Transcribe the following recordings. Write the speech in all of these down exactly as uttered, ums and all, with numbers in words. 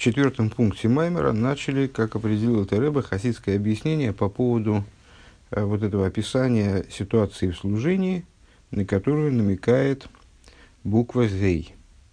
четвертом пункте Маймера начали, как определил это Ребе, хасидское объяснение по поводу э, вот этого описания ситуации в служении, на которую намекает буква «зей».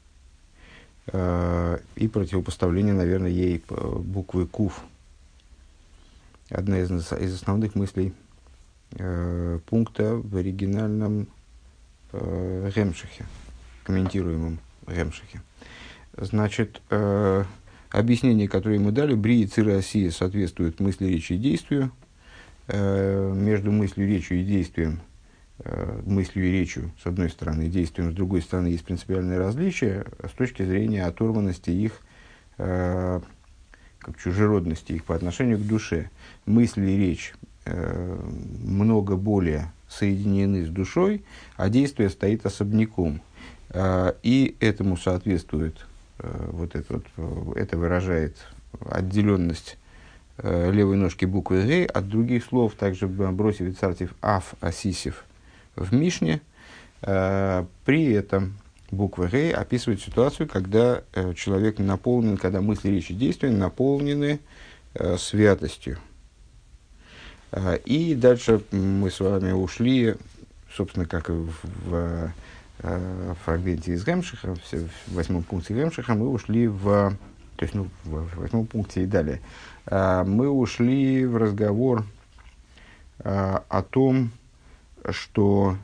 Э, и противопоставление, наверное, ей буквы «кув». Одна из, из основных мыслей э, пункта в оригинальном э, Ремшихе, комментируемом Ремшихе. Значит, э, объяснение, которое мы дали, Брии Цира Осия соответствует мысли, речи и действию. Э, между мыслью, речью и действием, э, мыслью и речью с одной стороны, и действием с другой стороны, есть принципиальное различие с точки зрения оторванности их, э, как чужеродности их по отношению к душе. Мысли и речь э, много более соединены с душой, а действие стоит особняком. Э, и этому соответствует Вот это, вот, это выражает отделенность э, левой ножки буквы «г» от других слов, также бросив и цартив «аф», «асисив» в Мишне. Э, при этом буква «г» описывает ситуацию, когда э, человек наполнен, когда мысли, речи, действия наполнены э, святостью. Э, и дальше мы с вами ушли, собственно, как и в, в в фрагменте из Ремшиха, в восьмом пункте Ремшиха, мы ушли в, то есть, ну, в восьмом пункте и далее, мы ушли в разговор о том, что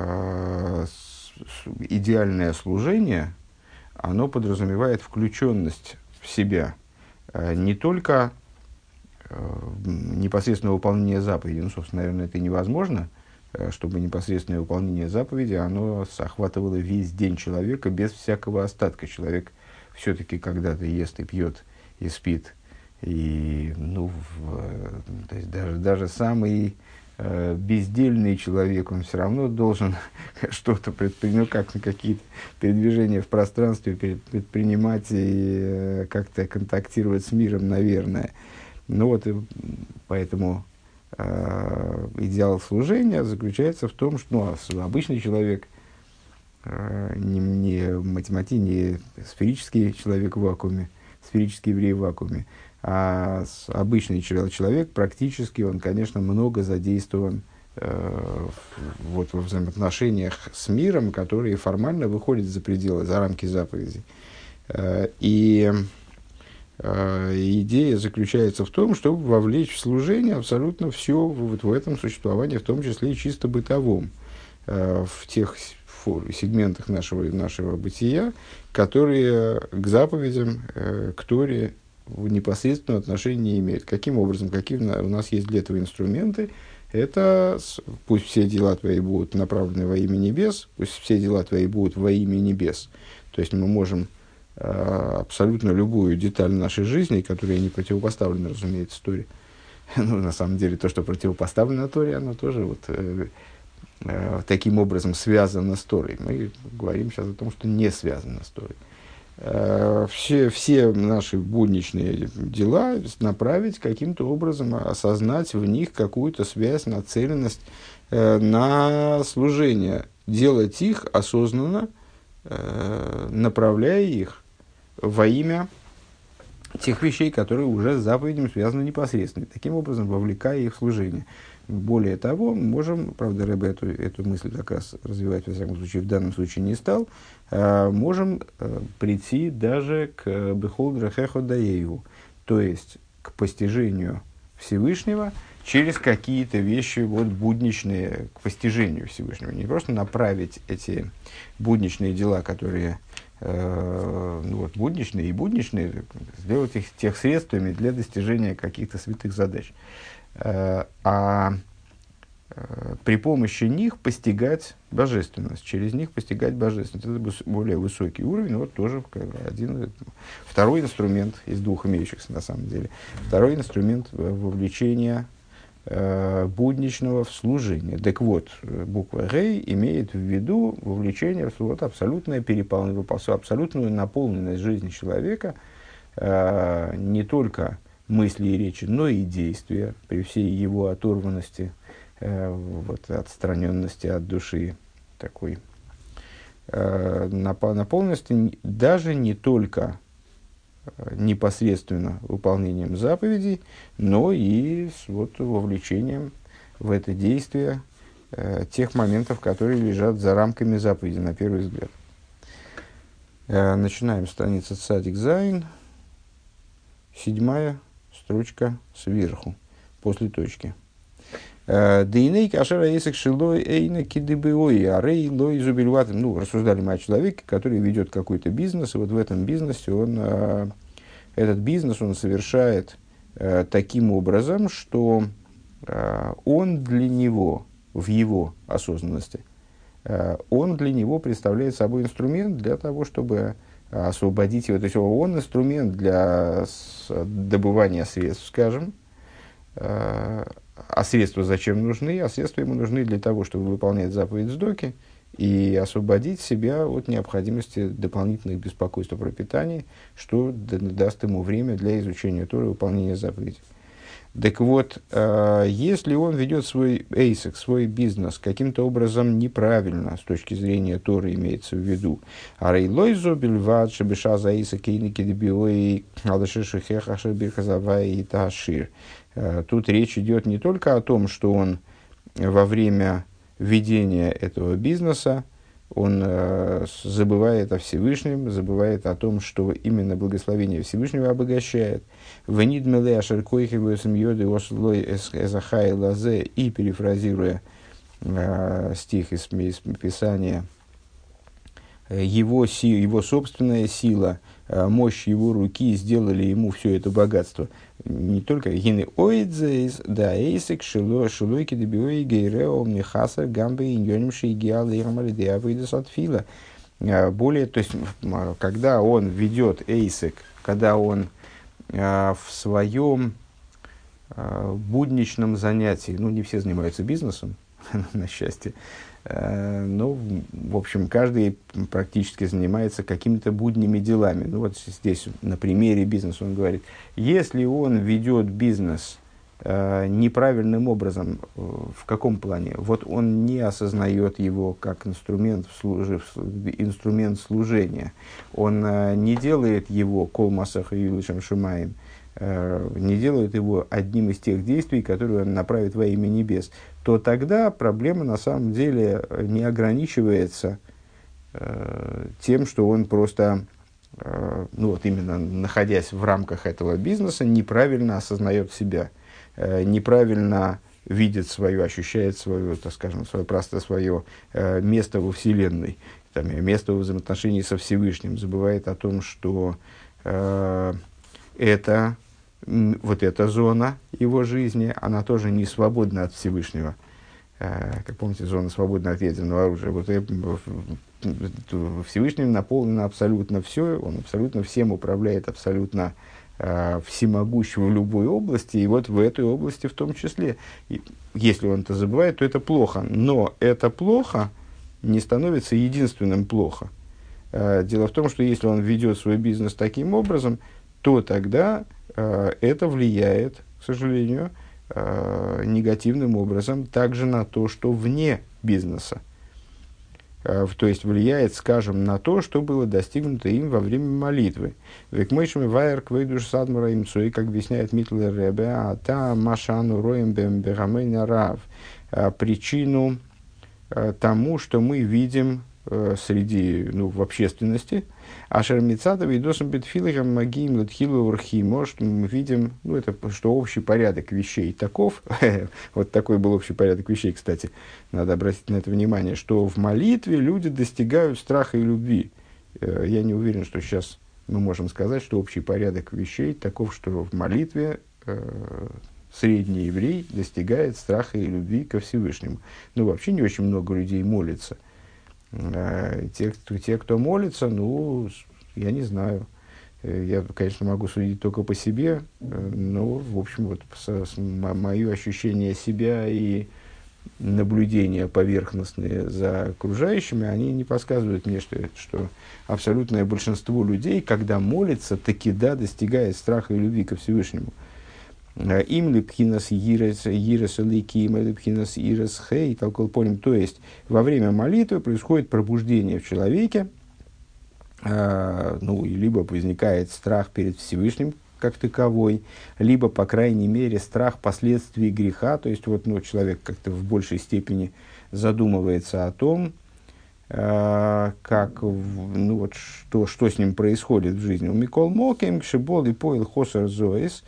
идеальное служение, оно подразумевает включенность в себя не только непосредственное выполнение заповедей, ну, собственно, наверное, это невозможно, чтобы непосредственное выполнение заповеди, оно охватывало весь день человека без всякого остатка. Человек все-таки когда-то ест и пьет, и спит. И, ну, в, то есть даже, даже самый э, бездельный человек, он все равно должен что-то предпринимать, ну, как, какие-то передвижения в пространстве предпринимать и э, как-то контактировать с миром, наверное. Ну вот, и поэтому идеал служения заключается в том, что ну, обычный человек, не, не математик, не сферический человек в вакууме, сферический еврей в вакууме, а обычный человек практически, он, конечно, много задействован э, вот, во взаимоотношениях с миром, которые формально выходят за пределы, за рамки заповедей. Э, и идея заключается в том, чтобы вовлечь в служение абсолютно все вот в этом существовании, в том числе и чисто бытовом, в тех сегментах нашего, нашего бытия, которые к заповедям, к Торе в непосредственном отношении не имеют. Каким образом, какие у нас есть для этого инструменты? Это пусть все дела твои будут направлены во имя небес, пусть все дела твои будут во имя небес. То есть мы можем абсолютно любую деталь нашей жизни, которая не противопоставлена, разумеется, Торе. Ну, на самом деле, то, что противопоставлено Торе, оно тоже вот, э, э, таким образом связано с Торой. Мы говорим сейчас о том, что не связано с Торой. Э, все, все наши будничные дела направить каким-то образом, осознать в них какую-то связь, нацеленность э, на служение. Делать их осознанно, э, направляя их во имя тех вещей, которые уже с заповедями связаны непосредственно, таким образом вовлекая их в служение. Более того, мы можем, правда, Ребе эту, эту мысль как раз развивать, во всяком случае, в данном случае не стал, э, можем э, прийти даже к Бехол Драхехо Даееву, то есть к постижению Всевышнего через какие-то вещи вот, будничные, к постижению Всевышнего. Не просто направить эти будничные дела, которые э, ну, вот, будничные и будничные, сделать их тех средствами для достижения каких-то святых задач. Э, а э, при помощи них постигать божественность, через них постигать божественность. Это более высокий уровень, вот тоже один, второй инструмент из двух имеющихся на самом деле. Второй инструмент вовлечения будничного в служение. Так вот, буква «Рей» имеет в виду вовлечение в вот, абсолютное переполнение, абсолютную наполненность жизни человека, э, не только мысли и речи, но и действия, при всей его оторванности, э, вот, отстраненности от души, такой э, наполненности даже не только непосредственно выполнением заповедей, но и с вот, вовлечением в это действие э, тех моментов, которые лежат за рамками заповеди, на первый взгляд. Э, начинаем страница Цадик Зайн, седьмая строчка сверху, после точки. Дейней кашера есек шилой эйна кидыбыой, а рей лой зубильватым. Ну, рассуждали мы о человеке, который ведет какой-то бизнес, и вот в этом бизнесе он, этот бизнес он совершает таким образом, что он для него, в его осознанности, он для него представляет собой инструмент для того, чтобы освободить его. То есть он инструмент для добывания средств, скажем. А средства зачем нужны? А средства ему нужны для того, чтобы выполнять заповедь сдоки и освободить себя от необходимости дополнительных беспокойств о пропитании, что даст ему время для изучения Торы и выполнения заповедей. Так вот, если он ведет свой эйсек, свой бизнес каким-то образом неправильно, с точки зрения Торы имеется в виду, а рейлойзо бельвад шебеша за эйсек кейники дебиой алдашишихех ашербирхазавай и ташир. Тут речь идет не только о том, что он во время ведения этого бизнеса он э, забывает о Всевышнем, забывает о том, что именно благословение Всевышнего обогащает. И, перефразируя э, стих из, из Писания, его, си, его собственная сила, мощь его руки сделали ему все это богатство. Не только гины оидзейс, да эйсек шило шилойки дебиои гейрео михасар гамбе иньоним шейгиал ирмалиде авидас отфила. Более, то есть, когда он ведет эйсек, когда он в своем будничном занятии, ну, не все занимаются бизнесом, на счастье, но, в общем, каждый практически занимается какими-то будними делами. Ну, вот здесь на примере бизнеса он говорит, если он ведет бизнес э, неправильным образом, э, в каком плане? Вот он не осознает его как инструмент, служи, инструмент служения, он э, не делает его кол масах и юлишем шумаем, не делают его одним из тех действий, которые он направит во имя небес, то тогда проблема на самом деле не ограничивается э, тем, что он просто, э, ну вот именно находясь в рамках этого бизнеса, неправильно осознает себя, э, неправильно видит свое, ощущает свое, так скажем, свое, просто свое э, место во Вселенной, там, место во взаимоотношении со Всевышним, забывает о том, что э, это вот эта зона его жизни, она тоже не свободна от Всевышнего. Как помните, зона свободна от ядерного оружия. Вот Всевышним наполнено абсолютно все, он абсолютно всем управляет, абсолютно э, всемогущ в любой области, и вот в этой области в том числе. И если он это забывает, то это плохо. Но это плохо не становится единственным плохо. Э, дело в том, что если он ведет свой бизнес таким образом, то тогда это влияет, к сожалению, негативным образом также на то, что вне бизнеса. То есть влияет, скажем, на то, что было достигнуто им во время молитвы. Век мойшими вайер квейдуш садмара им цой, как объясняет Митлер Ребе, а та машану роем бембегамейна рав. Причину тому, что мы видим среди, ну, в общественности, а шермицатов и досом бетфилахам магиим латхилу урхимо, что мы видим, ну, это что общий порядок вещей таков, вот такой был общий порядок вещей, кстати, надо обратить на это внимание, что в молитве люди достигают страха и любви. Я не уверен, что сейчас мы можем сказать, что общий порядок вещей таков, что в молитве э, средний еврей достигает страха и любви ко Всевышнему. Ну, вообще не очень много людей молится. Те, кто, те, кто молится, ну, я не знаю. Я, конечно, могу судить только по себе, но, в общем, вот со, с, мое ощущение себя и наблюдения поверхностные за окружающими, они не подсказывают мне, что, что абсолютное большинство людей, когда молится, таки да, достигает страха и любви ко Всевышнему. Им ли пхинас ирес лики, им ли пхинас ирес хей, толкол полем. То есть, во время молитвы происходит пробуждение в человеке, э, ну, и либо возникает страх перед Всевышним как таковой, либо, по крайней мере, страх последствий греха, то есть вот, ну, человек как-то в большей степени задумывается о том, э, как, в- ну, вот, что, что с ним происходит в жизни. У Микол Моким, Кшибол и Поил Хосер Зоис.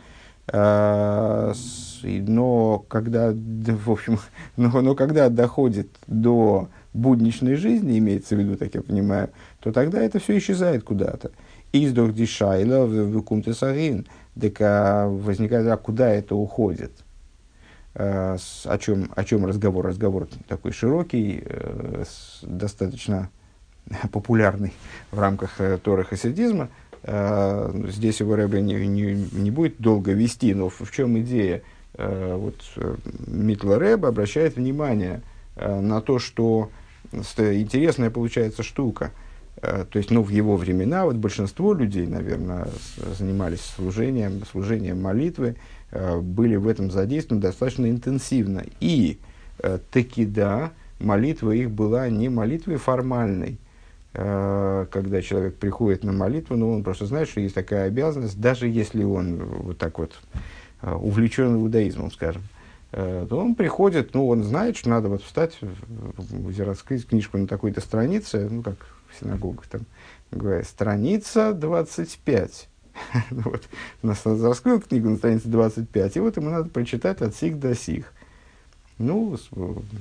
Э, с- и- но когда, д- в общем, но, но когда доходит до будничной жизни, имеется в виду, так я понимаю, то тогда это все исчезает куда-то. Издох дишайла в кумтесарин, так а, возникает, а куда это уходит? Э, с- о чем, о чем разговор? Разговор такой широкий, э, с- достаточно популярный в рамках э, Торы хасидизма. Э, здесь его Рэбе не, не, не будет долго вести, но в, в чем идея? Э, вот, э, Митла Рэбе обращает внимание э, на то, что ст- интересная получается штука. Э, то есть, ну, в его времена вот большинство людей, наверное, с- занимались служением, служением молитвы, э, были в этом задействованы достаточно интенсивно. И э, таки да, молитва их была не молитвой формальной, э, когда человек приходит на молитву, но он просто знает, что есть такая обязанность, даже если он вот так вот э, увлечен иудаизмом, скажем, э, то он приходит, ну, он знает, что надо вот встать, в- в- раскрыть книжку на такой-то странице, ну, как в синагогах там, говорят, страница двадцать пять. Вот. Нас раскрыл книгу на странице двадцать пять, и вот ему надо прочитать от сих до сих. Ну, с-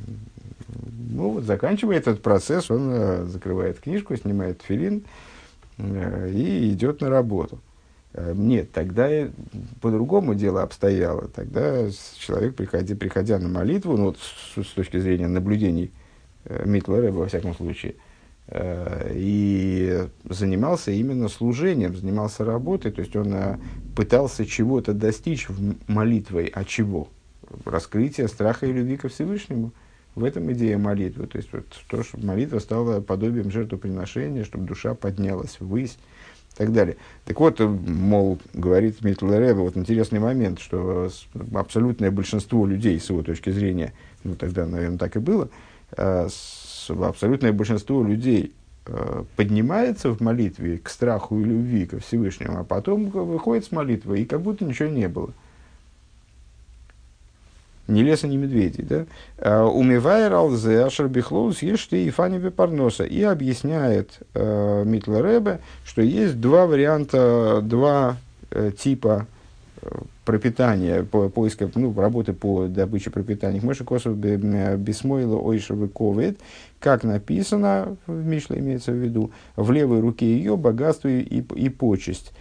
ну вот заканчивая этот процесс, он э, закрывает книжку, снимает тфилин э, и идет на работу. Э, нет, тогда и по-другому дело обстояло. Тогда с- человек, приходя, приходя на молитву, ну, вот с, с точки зрения наблюдений э, Митла Рэба, во всяком случае, э, и занимался именно служением, занимался работой, то есть он э, пытался чего-то достичь в- молитвой, а чего? Раскрытие страха и любви ко Всевышнему. В этом идея молитвы. То есть, вот, то, чтобы молитва стала подобием жертвоприношения, чтобы душа поднялась ввысь и так далее. Так вот, э, мол, говорит Митл Ребе, вот интересный момент, что с- абсолютное большинство людей, с его точки зрения, ну тогда, наверное, так и было, э, с- абсолютное большинство людей э, поднимается в молитве к страху и любви ко Всевышнему, а потом выходит с молитвы, и как будто ничего не было. Ни леса, ни медведей, да? А, Умивайр алзе ашер бихлоус ешты и фани парноса. И объясняет э, Митла Ребе, что есть два варианта, два э, типа э, пропитания, по, поиска, ну, работы по добыче пропитания. Мыши косов бисмойла ойшевы ковид, как написано, в Мишле имеется в виду, в левой руке ее богатство и, и почесть.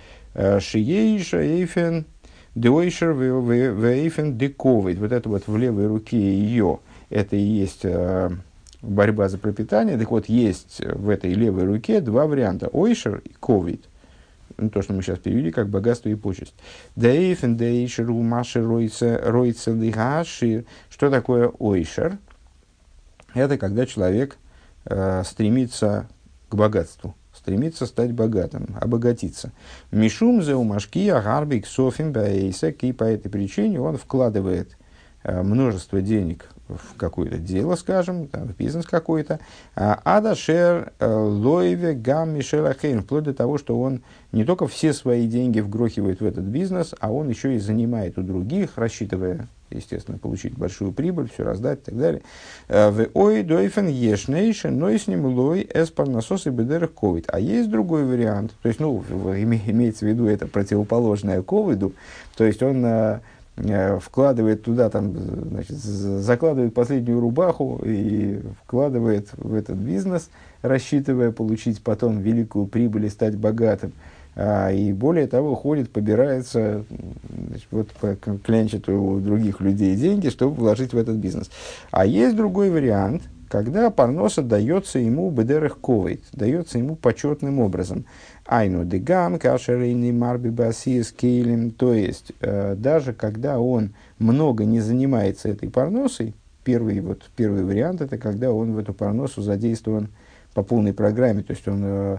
Шиейша эйфен Дойшер вейфен дековит. Вот это вот в левой руке ее, это и есть э, борьба за пропитание. Так вот, есть в этой левой руке два варианта. Ойшер и ковид. Ну, то, что мы сейчас перевели как богатство и почесть. Дейфен дейшер умашер ройца лихашир. Что такое ойшер? Это когда человек э, стремится к богатству, стремится стать богатым, обогатиться. Мишум зе умашки агарбик софим баэйсек, и по этой причине он вкладывает э, множество денег в какое-то дело, скажем, там, в бизнес какой-то. Адашер лойве гам мишелахейн, вплоть до того, что он не только все свои деньги вгрохивает в этот бизнес, а он еще и занимает у других, рассчитывая, естественно, получить большую прибыль, все раздать и так далее. В ой дойфен ешнейшен, но и с ним лой эспар насос и бедерах ковид. А есть другой вариант, то есть, ну, имеется в виду это противоположное ковиду, то есть он э, э, вкладывает туда, там, значит, закладывает последнюю рубаху и вкладывает в этот бизнес, рассчитывая получить потом великую прибыль и стать богатым. А, и более того, ходит, побирается, значит, вот, клянчит у других людей деньги, чтобы вложить в этот бизнес. А есть другой вариант, когда парноса дается ему бедерах ковейт, дается ему почетным образом. Айну дегам, кашерейный марби басиес кейлем, то есть, э, даже когда он много не занимается этой парносой, первый, вот, первый вариант, это когда он в эту парносу задействован по полной программе, то есть он э,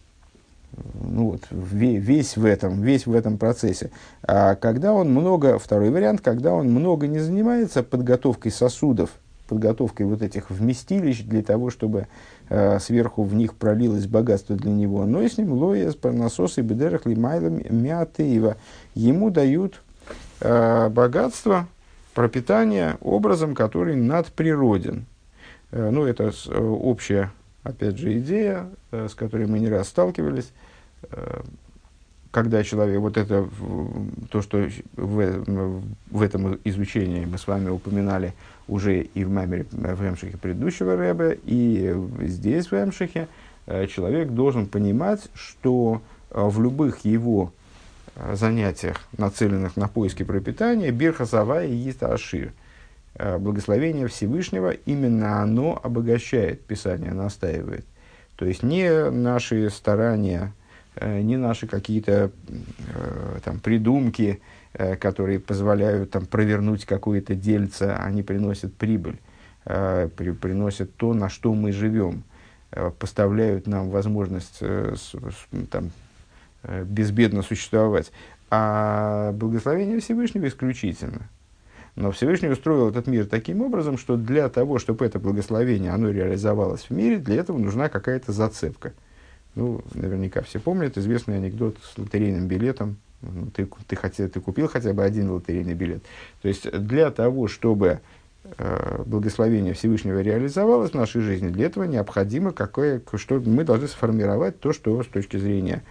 ну вот, весь в этом, весь в этом процессе. А когда он много, второй вариант, когда он много не занимается подготовкой сосудов подготовкой вот этих вместилищ для того, чтобы э, сверху в них пролилось богатство для него. Но и с ним лоя, парносос и бедерах лимайлом мятеева. Ему дают э, богатство, пропитание образом, который надприроден. Э, ну, это э, общая, опять же, идея, э, с которой мы не раз сталкивались. Э, когда человек, вот это, то, что в, в этом изучении мы с вами упоминали уже и в мемере, в Эмшихе предыдущего рэбе, и здесь в Эмшихе, человек должен понимать, что в любых его занятиях, нацеленных на поиски пропитания, бирха сава и есть ашир. Благословение Всевышнего, именно оно обогащает, Писание настаивает. То есть не наши старания, не наши какие-то э, там, придумки, э, которые позволяют там, провернуть какое-то дельце, они приносят прибыль, э, при, приносят то, на что мы живем, э, поставляют нам возможность э, с, с, там, э, безбедно существовать. А благословение Всевышнего исключительно. Но Всевышний устроил этот мир таким образом, что для того, чтобы это благословение оно реализовалось в мире, для этого нужна какая-то зацепка. Ну, наверняка все помнят известный анекдот с лотерейным билетом. Ну, ты, ты, хотя, ты купил хотя бы один лотерейный билет. То есть, для того, чтобы э, благословение Всевышнего реализовалось в нашей жизни, для этого необходимо, какое, что мы должны сформировать то, что с точки зрения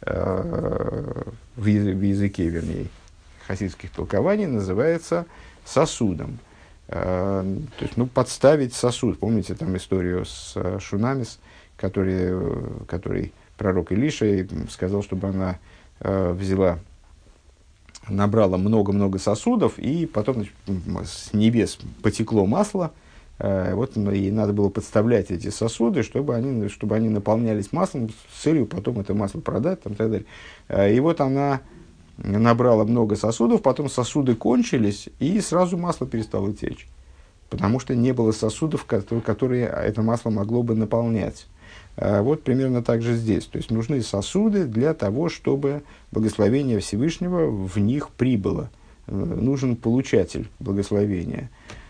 э, в, язы, в языке, вернее, хасидских толкований называется сосудом. Э, то есть, ну, подставить сосуд. Помните там историю с э, Шунамис, Который, который пророк Илиша сказал, чтобы она э, взяла, набрала много-много сосудов, и потом, значит, с небес потекло масло. Э, вот ей надо было подставлять эти сосуды, чтобы они, чтобы они наполнялись маслом с целью потом это масло продать там, и так далее. Э, и вот она набрала много сосудов, потом сосуды кончились, и сразу масло перестало течь. Потому что не было сосудов, которые, которые это масло могло бы наполнять. Вот примерно так же здесь. То есть нужны сосуды для того, чтобы благословение Всевышнего в них прибыло. Нужен получатель благословения.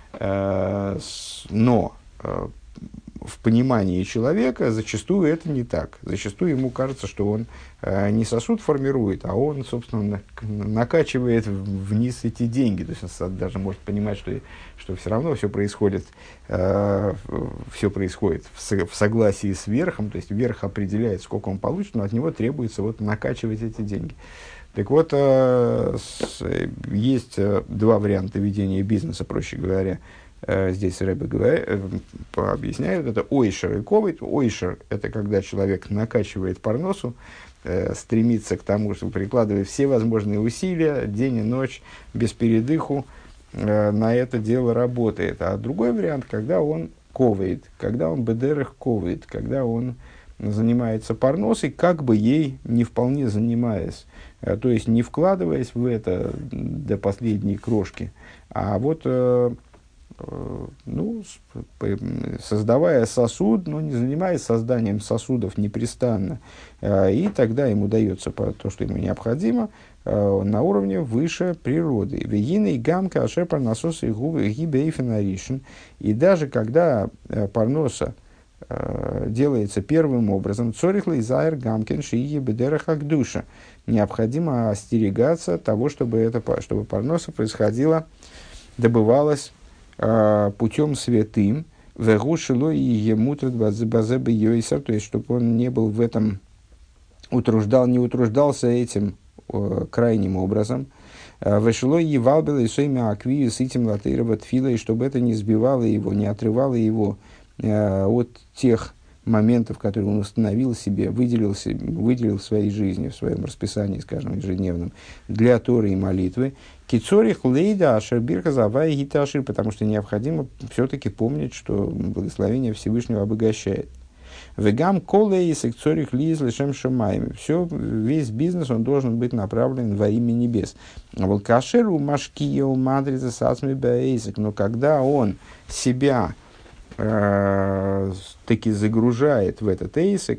Но в понимании человека зачастую это не так. Зачастую ему кажется, что он не сосуд формирует, а он, собственно, накачивает вниз эти деньги. То есть он даже может понимать, что, что все равно все происходит, э, все происходит в, в согласии с верхом. То есть верх определяет, сколько он получит, но от него требуется вот накачивать эти деньги. Так вот, э, с, есть два варианта ведения бизнеса, проще говоря. Здесь Рэбе говорит, объясняют, это ойшер и ковид. Ойшер – это когда человек накачивает парносу, э, стремится к тому, чтобы прикладывать все возможные усилия, день и ночь, без передыху, э, на это дело работает. А другой вариант, когда он ковид, когда он бедерах ковид, когда он занимается парносой, как бы ей не вполне занимаясь, э, то есть не вкладываясь в это до последней крошки, а вот... Э, ну, создавая сосуд, но не занимаясь созданием сосудов непрестанно. И тогда ему дается то, что ему необходимо, на уровне выше природы. И даже когда парноса делается первым образом, необходимо остерегаться того, чтобы, это, чтобы парноса происходила, добывалась путем святым, вегушило и ему базебе йойсер, то есть чтобы он не был в этом утруждал, не утруждался этим э, крайним образом. Вешило и валбело и соймя аквию с этим латырова тфила, и чтобы это не сбивало его, не отрывало его э, от тех моментов, которые он установил себе, выделил, себе, выделил в своей жизни, в своем расписании, скажем, ежедневном, для Торы и молитвы. Кицорих лейда ашербирка завай гиташир, потому что необходимо все-таки помнить, что благословение Всевышнего обогащает. Вегам колей секцорих лиз лишем шамаем. Все, весь бизнес, он должен быть направлен во имя небес. А вот кашеру машкио мадрица сасми баэйсик, но когда он себя таки загружает в этот эйсик,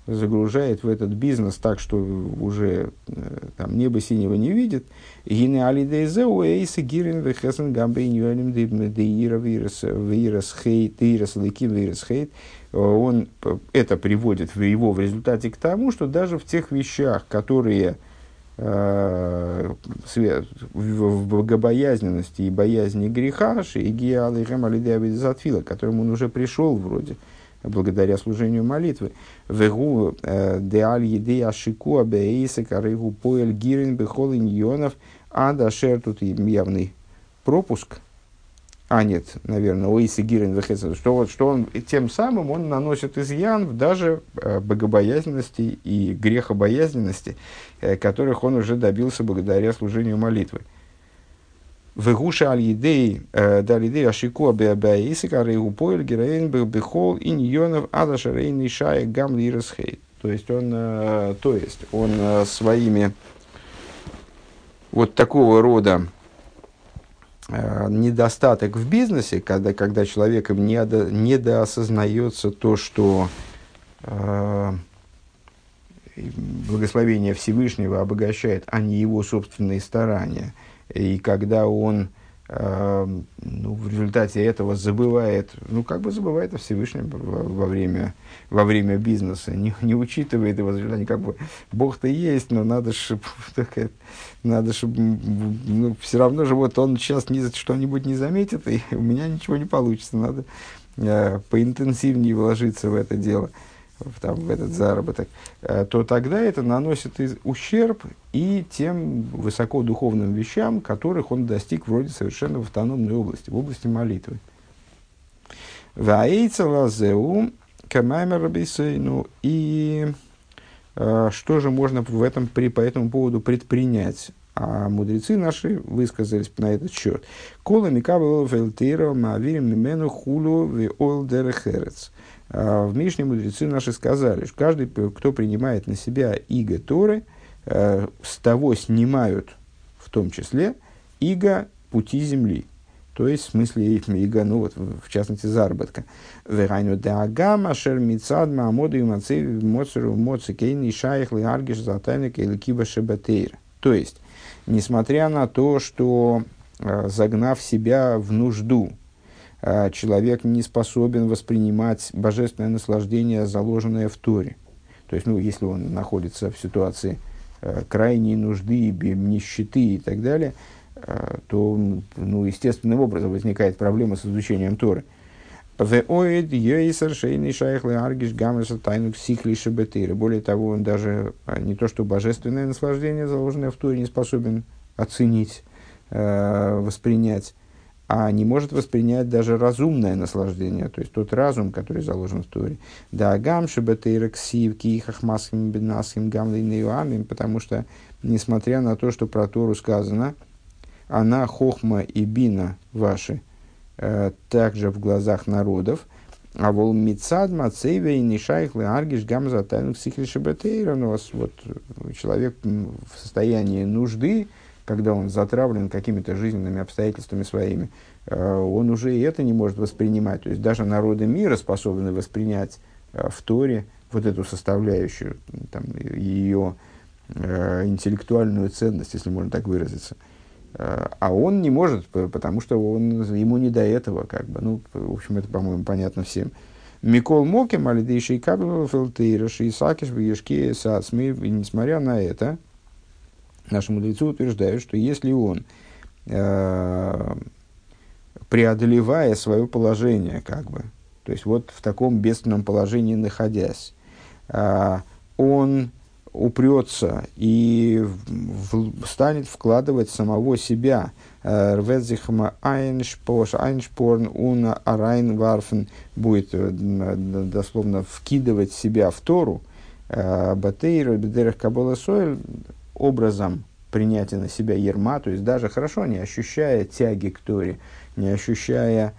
загружает в этот бизнес так, что уже э, там небо синего не видит. Гине алидейзе уэйсы гирин вехесен гамбейньюэлем деира вирус вирус хейт вирус лыки вирус хейт. Он это приводит в его в результате к тому, что даже в тех вещах, которые э, в богобоязненности и боязни греха, шейгия алейхем алидея визатфила, к которому он уже пришел вроде, благодаря служению молитвы. Вегу деаль еды ашику абеиса карыгу поэль гирин бехол иньонов адашер, тут явный пропуск. А, нет, наверное, оисы гирин вехесен, что, вот, что он тем самым он наносит изъян даже богобоязненности и грехобоязненности, которых он уже добился благодаря служению молитвы. Вегуша аль-едей, далидей ашику абеаисик, арейгу поэль героин бехол иньонов адашерейный шая гам лирасхейт. То есть он, то есть он своими вот такого рода недостаток в бизнесе, когда, когда человеком недо, недоосознается то, что э, благословение Всевышнего обогащает, а не его собственные старания. И когда он э, ну, в результате этого забывает, ну как бы забывает о Всевышнем во, во, время, во время бизнеса, не, не учитывает его заявление, как бы Бог-то есть, но надо же, надо же, ну, все равно же вот он сейчас не, что-нибудь не заметит, и у меня ничего не получится, надо э, поинтенсивнее вложиться в это дело. В, там, в этот заработок, то тогда это наносит ущерб и тем высокодуховным вещам, которых он достиг вроде совершенно в автономной области, в области молитвы. Ну и э, что же можно в этом, при, по этому поводу предпринять? А мудрецы наши высказались на этот счет. Кола микабел фельтира мавирим мимену хулу ви ойл дерехерец. В Мишне мудрецы наши сказали, что каждый, кто принимает на себя иго Торы, с того снимают в том числе иго пути земли. То есть, в смысле, иго, ну вот, в частности, заработка. То есть, несмотря на то, что, загнав себя в нужду, человек не способен воспринимать божественное наслаждение, заложенное в Торе. То есть, ну, если он находится в ситуации э, крайней нужды, нищеты и так далее, э, то, ну, естественным образом возникает проблема с изучением Торы. Более того, он даже не то, что божественное наслаждение, заложенное в Торе, не способен оценить, э, воспринять, а не может воспринять даже разумное наслаждение, то есть тот разум, который заложен в Торе. Да, гам шебетейра ксив кихах масхим бенасхим гам лейнеюамим, потому что, несмотря на то, что про Тору сказано, она хохма и бина ваши, э, также в глазах народов, а вол мицад мацейвей нишайх леаргиш гам затайну ксихли шебетейра, но вот человек в состоянии нужды, когда он затравлен какими-то жизненными обстоятельствами своими, он уже и это не может воспринимать. То есть даже народы мира способны воспринять в Торе вот эту составляющую, там, ее интеллектуальную ценность, если можно так выразиться. А он не может, потому что он, ему не до этого. Как бы. Ну, в общем, это, по-моему, понятно всем. Микол Моким, Алидейший Кабел, Фелтейраши, Исакиш, Вешки, Сацми, и несмотря на это, наши мудрецы утверждают, что если он, э, преодолевая свое положение, как бы, то есть вот в таком бедственном положении находясь, э, он упрется и в, в, станет вкладывать самого себя, рвезихма айншпорн уна арайн варфен, будет дословно вкидывать себя в Тору, батейра бедерах кабола соэль, образом принятия на себя ерма, то есть даже хорошо, не ощущая тяги к Торе, не ощущая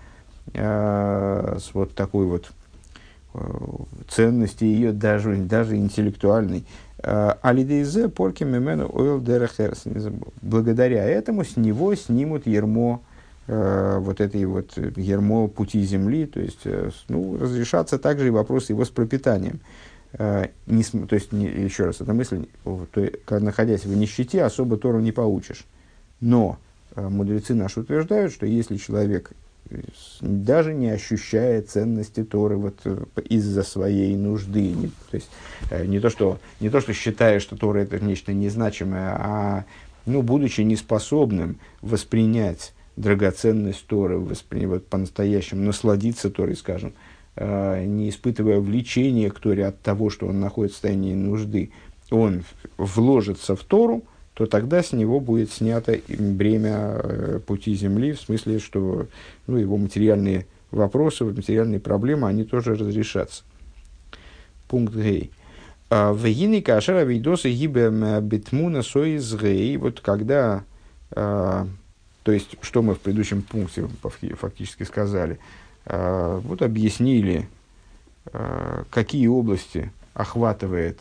э, вот такой вот э, ценности ее, даже, даже интеллектуальной. Алидейзе порки мемену ойл дерехерс. Благодаря этому с него снимут ермо, э, вот этой вот ермо пути земли, то есть, э, ну, разрешатся также и вопросы его с пропитанием. э, не, то есть, не, еще раз, эта мысль, то, когда, находясь в нищете, особо Тору не получишь. Но э, мудрецы наши утверждают, что если человек даже не ощущая ценности Торы вот, из-за своей нужды. Не, то есть, э, не, то, что, не то, что считая, что Тора это нечто незначимое, а ну, будучи неспособным воспринять драгоценность Торы, воспри, вот, по-настоящему насладиться Торой, скажем, э, не испытывая влечения к Торе от того, что он находится в состоянии нужды, он вложится в Тору, то тогда с него будет снято бремя э, пути земли, в смысле, что ну, его материальные вопросы, материальные проблемы, они тоже разрешатся. Пункт Гей. Вегины кашера вейдосы гибе битмуна соиз гей. Вот когда, э, то есть, что мы в предыдущем пункте фактически сказали, э, вот объяснили, э, какие области охватывает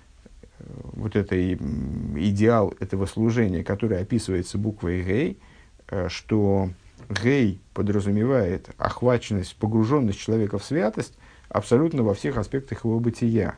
вот это идеал этого служения, который описывается буквой Гей, что Гей подразумевает охваченность, погруженность человека в святость абсолютно во всех аспектах его бытия.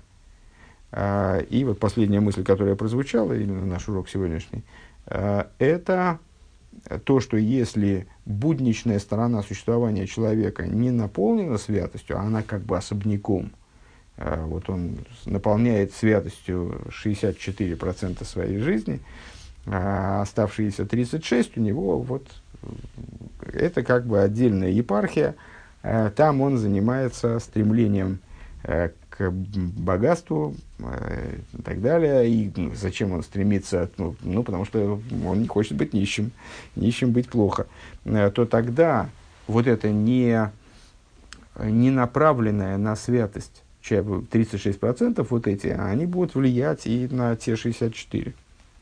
И вот последняя мысль, которая прозвучала, именно наш урок сегодняшний, это то, что если будничная сторона существования человека не наполнена святостью, а она как бы особняком, вот он наполняет святостью шестьдесят четыре процента своей жизни, а оставшиеся тридцать шесть процентов у него вот, это как бы отдельная епархия. Там он занимается стремлением к богатству и так далее. И зачем он стремится? Ну, ну, потому что он не хочет быть нищим. Нищим быть плохо. То тогда вот это не, не направленное на святость тридцать шесть процентов вот эти, они будут влиять и на те шестьдесят четыре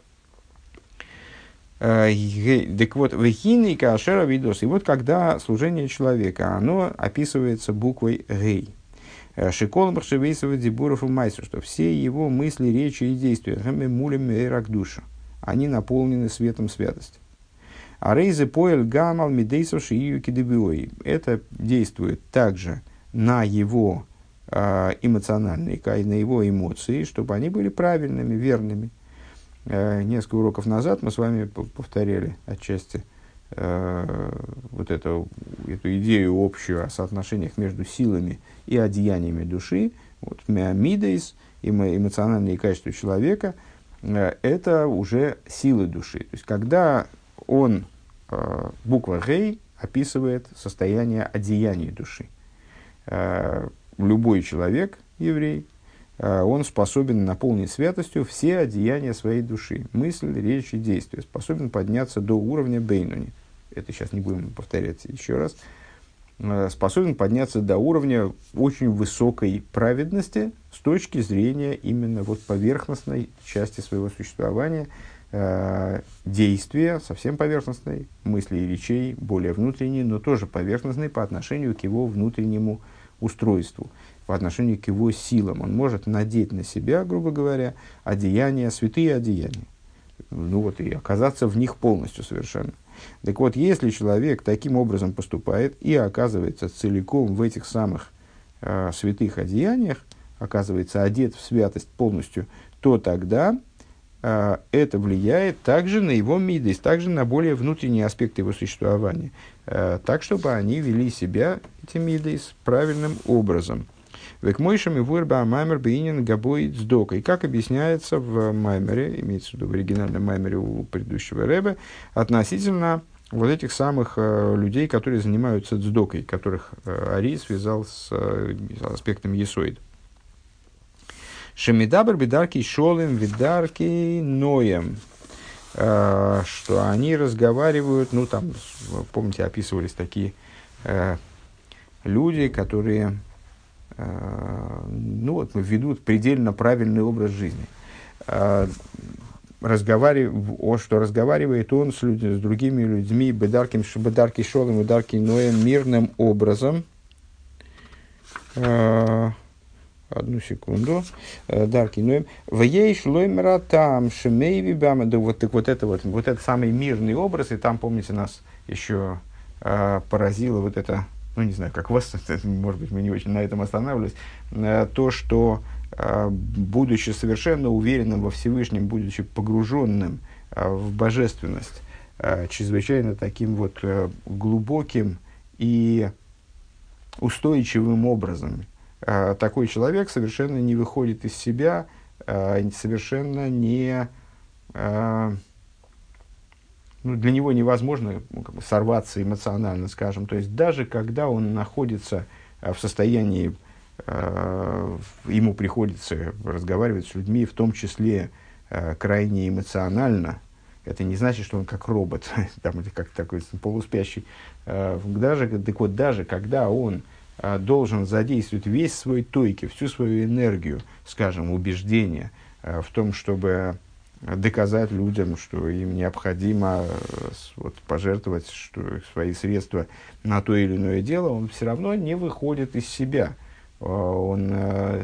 процента. Так вот, вехины кашера видос. И вот когда служение человека, оно описывается буквой гей. Шикол маршевейсова дебуров и майсу, что все его мысли, речи и действия, мулем и ракдуша, они наполнены светом святости. А рейзе поэль гамал мидейсов шиию кидебиой. Это действует также на его эмоциональные, на его эмоции, чтобы они были правильными, верными. Несколько уроков назад мы с вами повторяли отчасти э, вот эту, эту идею общую о соотношениях между силами и одеяниями души. Вот, мидейс, эмоциональные качества человека, э, это уже силы души. То есть, когда он, э, буква Гей, описывает состояние одеяний души. Э, любой человек, еврей, он способен наполнить святостью все одеяния своей души. Мысль, речь и действие. Способен подняться до уровня Бейнуни. Это сейчас не будем повторять еще раз. Способен подняться до уровня очень высокой праведности с точки зрения именно вот поверхностной части своего существования. Действия совсем поверхностной, мысли и речей более внутренние, но тоже поверхностные по отношению к его внутреннему устройству, по отношению к его силам. Он может надеть на себя, грубо говоря, одеяния, святые одеяния. Ну вот, и оказаться в них полностью совершенно. Так вот, если человек таким образом поступает и оказывается целиком в этих самых э, святых одеяниях, оказывается одет в святость полностью, то тогда э, это влияет также на его мидейс, также на более внутренние аспекты его существования. Э, так, чтобы они вели себя, эти мидейс, правильным образом. Век мойшами вурба маймер бейнин габой цдока. И как объясняется в маймере, имеется в виду в оригинальном маймере у предыдущего ребе, относительно вот этих самых э, людей, которые занимаются цдокой, которых э, Ари связал с э, аспектом есоид. Шемидабр бидарки шолем видарки ноем. Э, что они разговаривают, ну там, помните, описывались такие э, люди, которые ну, вот, ведут предельно правильный образ жизни. Разговаривает, что разговаривает он с, людьми, с другими людьми, бедарким, бедарки шолом, бедарки ноем, мирным образом. Одну секунду. Дарки ноем. Вееш лоймера там, шемейви бама. Да вот, так вот это вот, вот этот самый мирный образ, и там, помните, нас еще поразило вот это, ну, не знаю, как вас, может быть, мы не очень на этом останавливались, то, что будучи совершенно уверенным во Всевышнем, будучи погруженным в божественность, чрезвычайно таким вот глубоким и устойчивым образом, такой человек совершенно не выходит из себя, совершенно не... Ну, для него невозможно, ну, как бы сорваться эмоционально, скажем. То есть даже когда он находится в состоянии, э, ему приходится разговаривать с людьми, в том числе э, крайне эмоционально, это не значит, что он как робот, там, или как такой полуспящий. Э, даже, так вот, даже когда он э, должен задействовать весь свой тойки, всю свою энергию, скажем, убеждения э, в том, чтобы доказать людям, что им необходимо вот, пожертвовать что, свои средства на то или иное дело, он все равно не выходит из себя. Он э,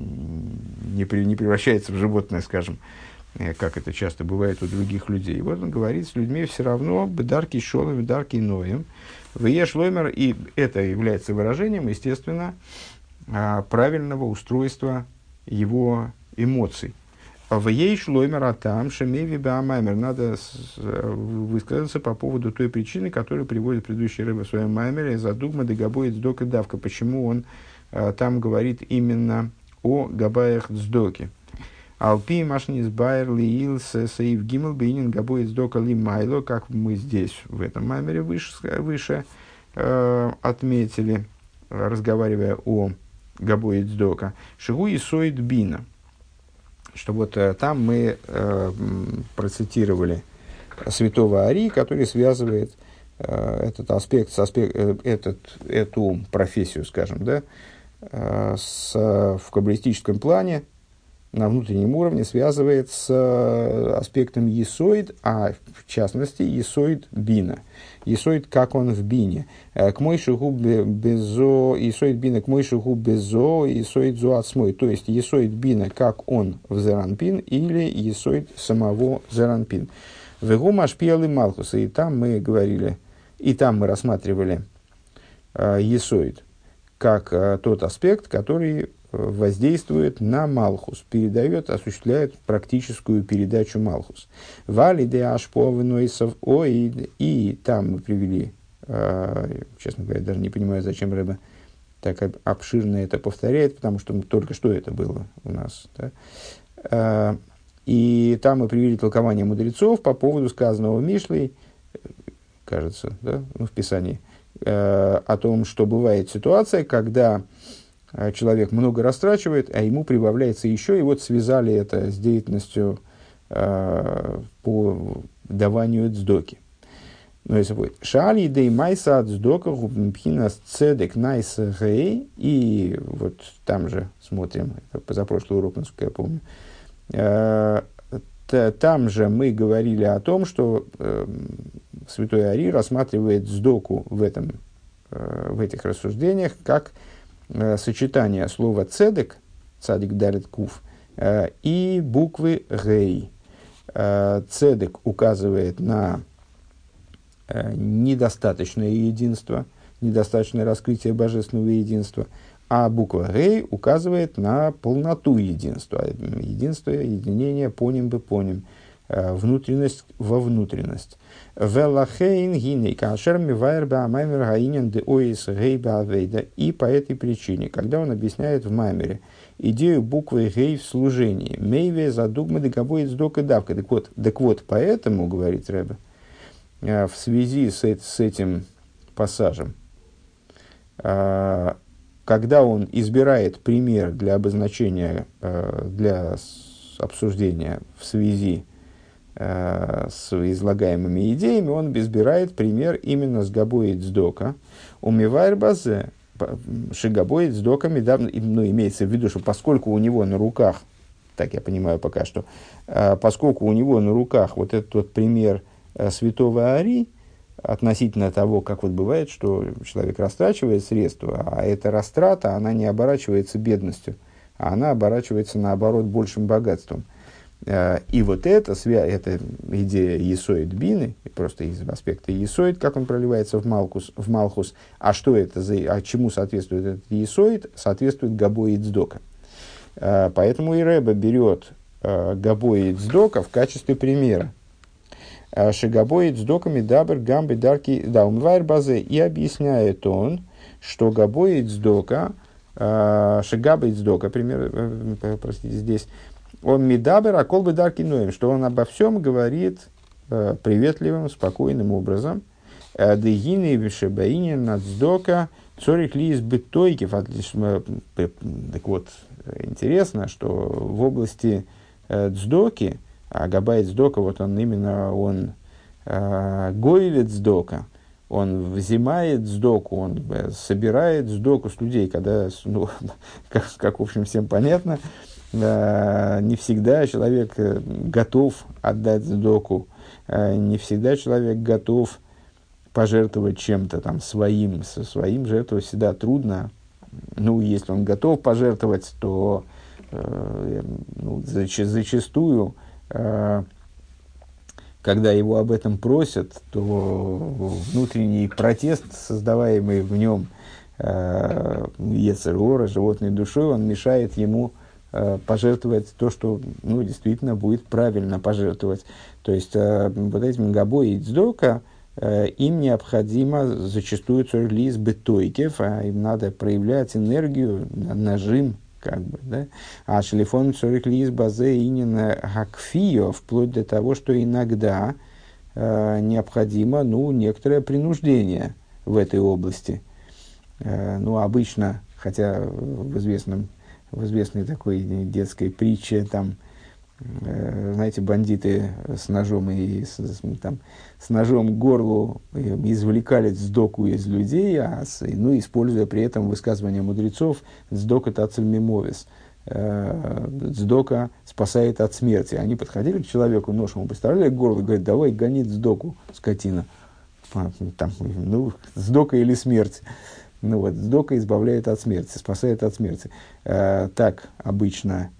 не, при, не превращается в животное, скажем, как это часто бывает у других людей. И вот он говорит с людьми все равно «бедарки шолом, бедарки ноем». «Вееш лоймер», и это является выражением, естественно, правильного устройства его эмоций. В ей шлоймер там шемеви баамаймер. Надо высказаться по поводу той причины, которую приводит предыдущий рыба в своем маймере, за дугма дегабоид сдок и давка. Почему он а, там говорит именно о габаях сдоки. Алпи машнис байер лиил саив гимл бейнин габоид сдока ли майло, как мы здесь в этом маймере выше, выше э, отметили, разговаривая о габоид сдока. Шигу и соид бина. Что вот э, там мы э, процитировали святого Арии, который связывает э, этот аспект, с аспект э, этот, эту профессию, скажем, да, э, с, в каббалистическом плане, на внутреннем уровне связывает с э, аспектом есоид, а в частности есоид бина. Есоид, как он в бине. К мойши губ безо, есоид бина к мойши губ безо, есоид зо отсмой. То есть есоид бина, как он в зеранпин, или есоид самого зеранпин. Вегу машпиалы малхуса. И там мы говорили, и там мы рассматривали э, есоид, как э, тот аспект, который воздействует на Малхус, передает, осуществляет практическую передачу Малхус. Вали де ашповнойсов оид, и там мы привели, э, честно говоря, даже не понимаю, зачем Рэбе так обширно это повторяет, потому что только что это было у нас. Да? Э, и там мы привели толкование мудрецов по поводу сказанного Мишлей, кажется, да? Ну, в Писании, э, о том, что бывает ситуация, когда человек много растрачивает, а ему прибавляется еще, и вот связали это с деятельностью э, по даванию цдоки. Ну, если будет шали дей майса цдока губнпхина цедек найс гей, и вот там же смотрим, это позапрошлый урок, насколько я помню, э, т, там же мы говорили о том, что э, святой Ари рассматривает цдоку в, этом, э, в этих рассуждениях как сочетание слова цедек, цадик далит куф, и буквы гей. Цедек указывает на недостаточное единство, недостаточное раскрытие божественного единства, а буква гей указывает на полноту единства. Единство, единение, поним бы поним, внутренность во внутренность. Велахейн гиней кашер мивайр баамаймер гаинен де оис гей баавейда. И по этой причине, когда он объясняет в маймере идею буквы гей в служении, мейве задугма дегабоид сдок и давка. Так вот, так вот, поэтому, говорит Рэбе, в связи с, с этим пассажем, когда он избирает пример для обозначения, для обсуждения в связи с излагаемыми идеями, он избирает пример именно с габоид сдока. Умивайр базе, шигабоид сдока медавно, ну, имеется в виду, что поскольку у него на руках, так я понимаю пока что, поскольку у него на руках вот этот вот пример святого Ари, относительно того, как вот бывает, что человек растрачивает средства, а эта растрата, она не оборачивается бедностью, а она оборачивается, наоборот, большим богатством. И вот это, эта идея есоид бины, просто из аспекта есоид, как он проливается в, Малкус, в Малхус, а что это за, а чему соответствует этот есоид, соответствует габоид сдока. Э, поэтому и Ребе берет э, Габои Цдока в качестве примера. Шигабои Цдока Мидабер Гамби Дарки да, умвайр базе. И объясняет он, что Габои Цдока, Шигабои Цдока, пример, простите, здесь, он Мидабер, а колбы Дарки Ноем, что он обо всем говорит приветливым, спокойным образом. Дегины Вишебаини Нацдока Цорих Лиис Бетойкев. Так вот, интересно, что в области Цдоки, а Габай Цдока, вот он именно, он э, гойлит Цдока, он взимает Цдоку, он э, собирает Цдоку с людей, когда, ну, как, как в общем всем понятно, э, не всегда человек готов отдать Цдоку, э, не всегда человек готов пожертвовать чем-то там своим, со своим жертвовать всегда трудно. Ну, если он готов пожертвовать, то э, ну, зач, зачастую когда его об этом просят, то внутренний протест, создаваемый в нем йецер ора, животной душой, он мешает ему пожертвовать то, что ну, действительно будет правильно пожертвовать. То есть вот этим Габой и Цдока им необходимо зачастую цорглис бетойкев, а им надо проявлять энергию, нажим, как бы, да? А шлифон цорих лиз базе инина хакфио, вплоть до того, что иногда э, необходимо, ну, некоторое принуждение в этой области. Э, ну, обычно, хотя в известном, в известной такой детской притче, там, э, знаете, бандиты с ножом и с, с, там, с ножом к горлу извлекали цдоку из людей, а с, ну, используя при этом высказывания мудрецов «цдока тацель мимовес», «цдока спасает от смерти». Они подходили к человеку, нож ему представляли к горлу и говорят: «Давай гони цдоку, скотина». Там, ну, цдока или смерть. Ну вот, цдока избавляет от смерти, спасает от смерти. Так обычно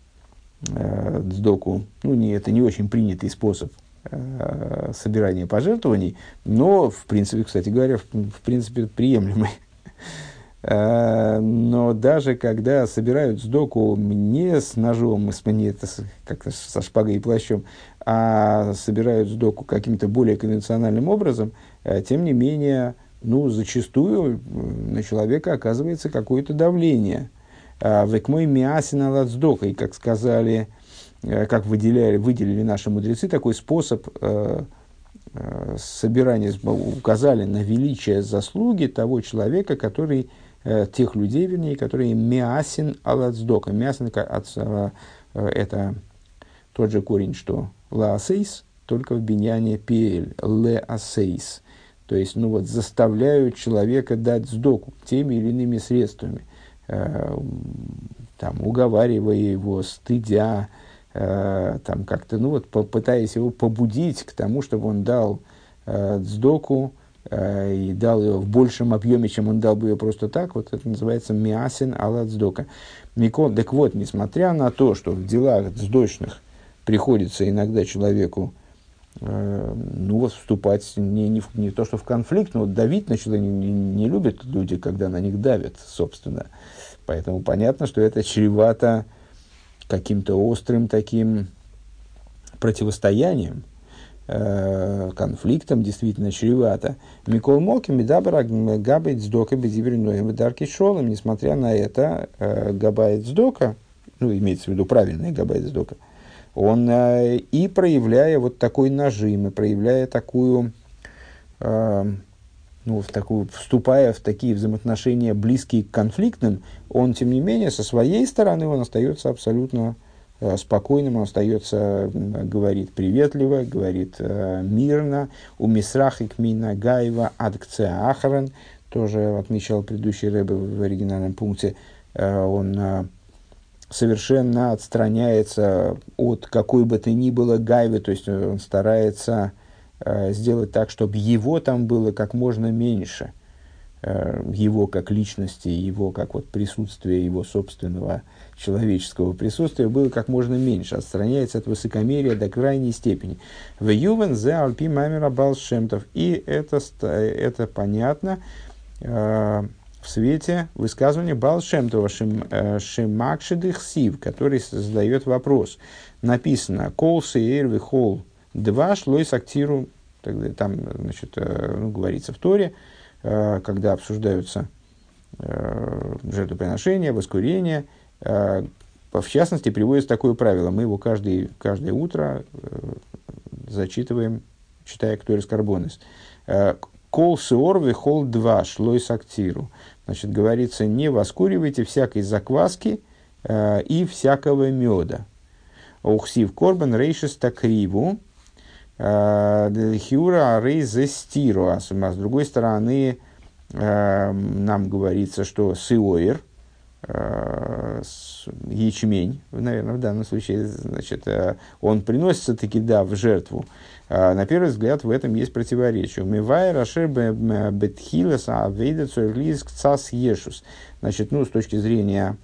цдоку, ну, не, это не очень принятый способ собирания пожертвований, но, в принципе, кстати говоря, в, в принципе, приемлемый. Но даже когда собирают цдоку не с ножом, не как-то со шпагой и плащом, а собирают цдоку каким-то более конвенциональным образом, тем не менее, ну, зачастую на человека оказывается какое-то давление. «Век мой миасин ала цдока», и, как сказали, как выделяли, выделили наши мудрецы, такой способ э, э, собирания, указали на величие заслуги того человека, который, э, тех людей, вернее, которые миасин алацдока. Миасин э, это тот же корень, что лаасейс, только в биньяне пиэль, леасейс. То есть, ну вот, заставляют человека дать сдоку теми или иными средствами, э, там, уговаривая его, стыдя, там как-то, ну вот, пытаясь его побудить к тому, чтобы он дал э, цдоку э, и дал ее в большем объеме, чем он дал бы ее просто так, вот это называется миасин ала цдока. Микол, так вот, несмотря на то, что в делах цдочных приходится иногда человеку э, ну вот вступать не, не, не то, что в конфликт, но давить на человека не, не, не любят люди, когда на них давят, собственно. Поэтому понятно, что это чревато каким-то острым таким противостоянием, э, конфликтом действительно чревато. Микол Моки, Медабра, Габайт Сдока, Безибериноем, Дарки Шолом, несмотря на это, э, Габайт Сдока, ну, имеется в виду правильный Габайт Сдока, он э, и проявляя вот такой нажим, и проявляя такую, э, ну, в такую, вступая в такие взаимоотношения, близкие к конфликтным, он, тем не менее, со своей стороны, он остается абсолютно э, спокойным, он остается, э, говорит приветливо, говорит э, мирно. У Мисрахик Мина Гаева Адкция Ахаран, тоже отмечал предыдущий рэбе в оригинальном пункте, э, он э, совершенно отстраняется от какой бы то ни было гайвы, то есть он старается сделать так, чтобы его там было как можно меньше, его как личности, его как вот присутствия, его собственного человеческого присутствия было как можно меньше, отстраняется от высокомерия до крайней степени. В Ювен зе альпи мамера балшемтов. И это, это понятно в в свете высказывания Баал Шем Това Шемакшидых Сив, который задает вопрос. Написано «Кол сеэр вихол два шлой сактиру». Там, значит, ну, говорится в Торе, когда обсуждаются жертвоприношения, воскурения. В частности, приводится такое правило. Мы его каждый, каждое утро зачитываем, читая «Кторис Карбонес». «Кол сеор вихол два шлой сактиру». Значит, говорится, не воскуривайте всякой закваски э, и всякого меда. Ухсив корбан рейшис такриву хиура рейзестиру. А с другой стороны, э, нам говорится, что сеоир, э, ячмень, наверное, в данном случае, значит, э, он приносится таки, да, в жертву. На первый взгляд, в этом есть противоречие. Мивай рашер бетхилас авейда цорлиск цас ешус. Значит, ну, с точки зрения,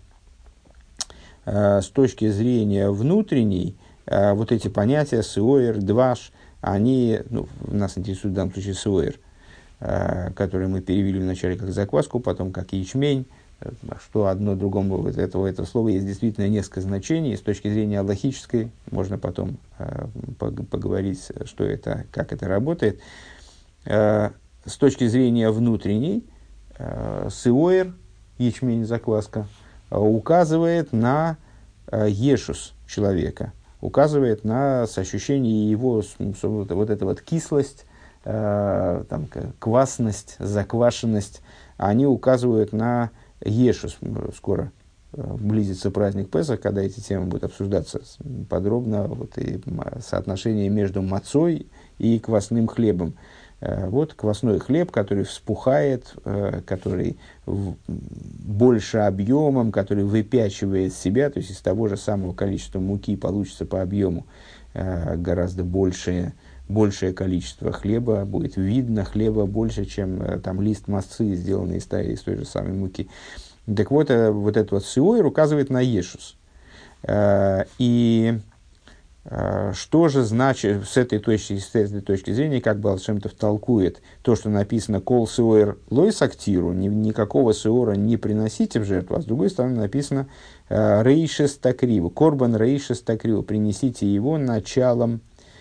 с точки зрения внутренней, вот эти понятия сеоир, дваш, они, ну, нас интересует в данном случае сеоир, который мы перевели вначале как закваску, потом как ячмень. Что одно другому вот этого, этого слова есть действительно несколько значений. С точки зрения аллахической, можно потом э, поговорить, что это, как это работает. Э, с точки зрения внутренней, э, сеоир, ячмень, закваска, э, указывает на э, ешус человека, указывает на ощущение его, вот, вот эта вот кислость, э, там, квасность, заквашенность, они указывают на ешус. Скоро близится праздник Песах, когда эти темы будут обсуждаться подробно, вот, и соотношение между мацой и квасным хлебом. Вот квасной хлеб, который вспухает, который больше объемом, который выпячивает себя, то есть из того же самого количества муки получится по объему гораздо большее, большее количество хлеба, будет видно хлеба больше, чем там, лист массы, сделанный из той, из той же самой муки. Так вот, вот этот вот сеоир указывает на ешус. И что же значит с этой точки, с этой точки зрения, как Баал Шем Тов толкует то, что написано «кол сеоир лой сактиру», никакого сеора не приносите в жертву, а с другой стороны написано «рейшес такриву», «корбан рейшес такриву», принесите его началом,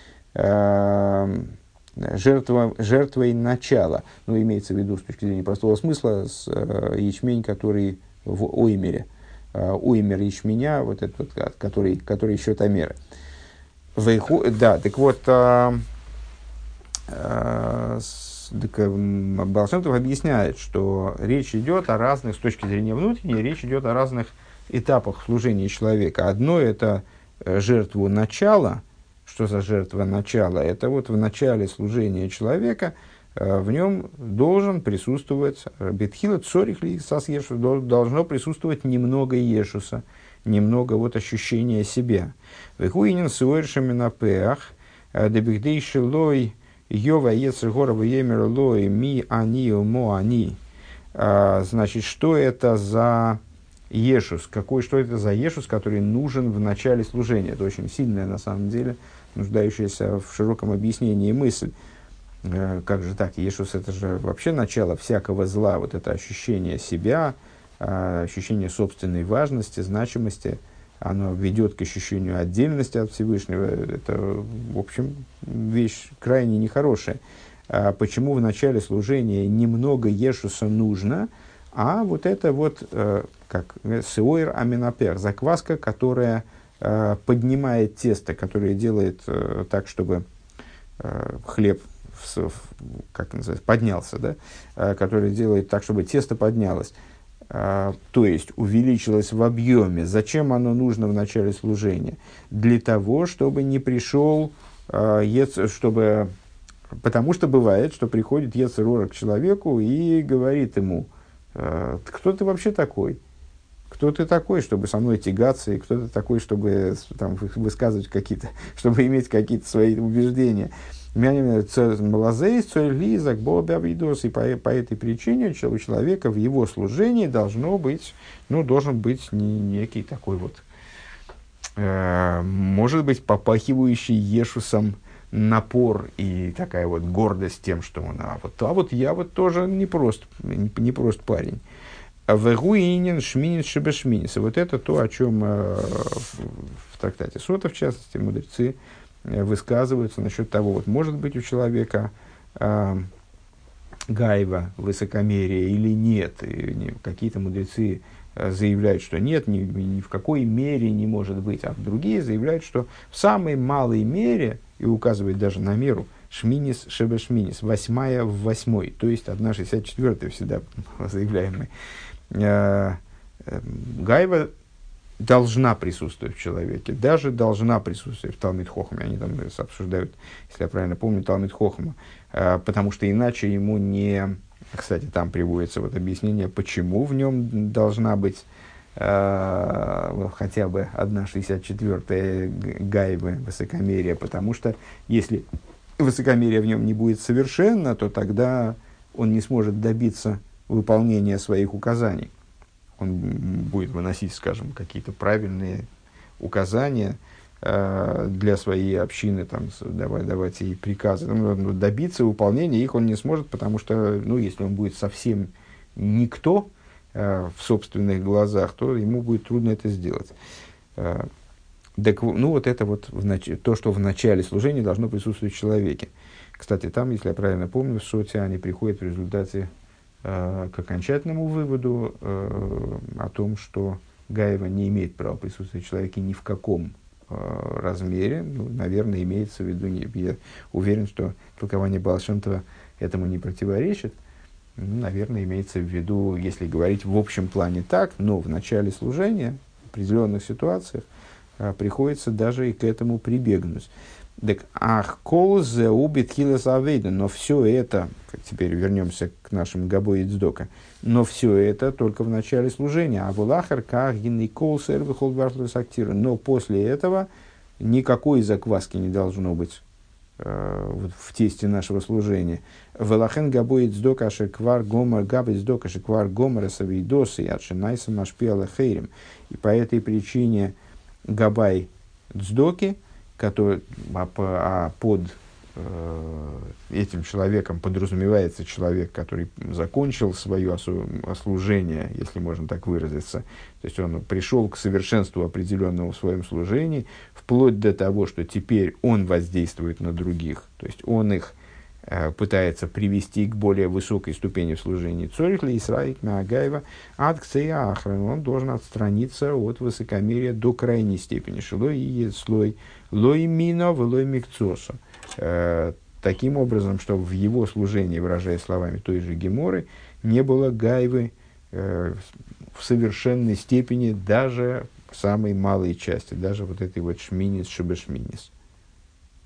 жертва, жертвой начала. Ну, имеется в виду с точки зрения простого смысла с, э, ячмень, который в оймере. Э, оймер ячменя, вот этот, вот, который, который счет омеры. Вейху, да, так вот, э, э, Баал Шем Тов объясняет, что речь идет о разных, с точки зрения внутренней, речь идет о разных этапах служения человека. Одно – это жертву начала. Что за жертва начала? Это вот в начале служения человека, э, в нем должен присутствовать бетхила цорих ли сас ешус, должно присутствовать немного ешуса, немного вот ощущения себя. Вехуинин суэршами на пеах, дебихдей шилой йова ецер горова емер лой ми ани мо ани. Значит, что это за ешус? Какой, что это за ешус, который нужен в начале служения? Это очень сильная, на самом деле, нуждающаяся в широком объяснении мысль. Э, как же так? Ешус – это же вообще начало всякого зла. Вот это ощущение себя, э, ощущение собственной важности, значимости. Оно ведет к ощущению отдельности от Всевышнего. Это, в общем, вещь крайне нехорошая. А почему в начале служения немного ешуса нужно, а вот это вот, э, как сеоир аминапер, закваска, которая э, поднимает тесто, которая делает э, так, чтобы э, хлеб в, в, как называется, поднялся, да? э, которая делает так, чтобы тесто поднялось, э, то есть увеличилось в объеме. Зачем оно нужно в начале служения? Для того, чтобы не пришел, э, ец, чтобы, потому что бывает, что приходит йецер ора к человеку и говорит ему: кто ты вообще такой? Кто ты такой, чтобы со мной тягаться, и кто ты такой, чтобы там, высказывать какие-то, чтобы иметь какие-то свои убеждения? Малазейс, Цойлизак, Бобабидос, и по, по этой причине у человека в его служении должно быть, ну, должен быть не, некий такой вот, э, может быть, попахивающий ешусом напор и такая вот гордость тем, что он, а вот, а вот я вот тоже не прост, не, не прост парень. Вегуинин шминис шебешминис. Вот это то, о чем э, в, в трактате Сота, в частности, мудрецы э, высказываются насчет того, вот может быть у человека э, гайва, высокомерие или нет. И не, какие-то мудрецы э, заявляют, что нет, ни, ни в какой мере не может быть, а другие заявляют, что в самой малой мере, и указывают даже на меру, шминис шебешминис, восьмая в восьмой, то есть одна шестьдесят четвертая всегда заявляем мы. Гайва должна присутствовать в человеке, даже должна присутствовать в Талмид Хохаме. Они там обсуждают, если я правильно помню, Талмид Хохама, потому что иначе ему не... Кстати, там приводится вот объяснение, почему в нем должна быть э, хотя бы одна шестьдесят четвертая гайвы, высокомерия, потому что если высокомерие в нем не будет совершенно, то тогда он не сможет добиться выполнения своих указаний. Он будет выносить, скажем, какие-то правильные указания э, для своей общины, там, давать, давать ей приказы. Но добиться выполнения их он не сможет, потому что, ну, если он будет совсем никто э, в собственных глазах, то ему будет трудно это сделать. Э, так, ну, вот это вот в нач... то, что в начале служения должно присутствовать в человеке. Кстати, там, если я правильно помню, в Соте они приходят в результате к окончательному выводу э, о том, что гайва не имеет права присутствовать в человеке ни в каком э, размере. Ну, наверное, имеется в виду, не, я уверен, что толкование Баал Шем Това этому не противоречит. Ну, наверное, имеется в виду, если говорить в общем плане так, но в начале служения, в определенных ситуациях, э, приходится даже и к этому прибегнуть. Так, ах, колзе убит хилес авейда, но все это, как теперь вернемся к нашим Габой и Цдока, но все это только в начале служения. А вулахар ках гинный кол сервы холдвартлус актира. Но после этого никакой закваски не должно быть э, вот, в тесте нашего служения. Велахен Габой и Цдока шеквар гомер Габой Цдока шеквар гомер савейдосы отшинайса машпиала хейрим. И по этой причине Габай Цдоки, который, а, а под э, этим человеком подразумевается человек, который закончил свое осу, служение, если можно так выразиться. То есть он пришел к совершенству определенного в своем служении, вплоть до того, что теперь он воздействует на других. То есть он их э, пытается привести к более высокой ступени в служении. Цорих ли Исраик Маагаева ад кцея ахран. Он должен отстраниться от высокомерия до крайней степени. Шилой и слой лой мина, лой микцоса. Таким образом, что в его служении, выражая словами той же Геморы, не было гайвы э, в совершенной степени даже в самой малой части, даже вот этой вот шминис шебешминис.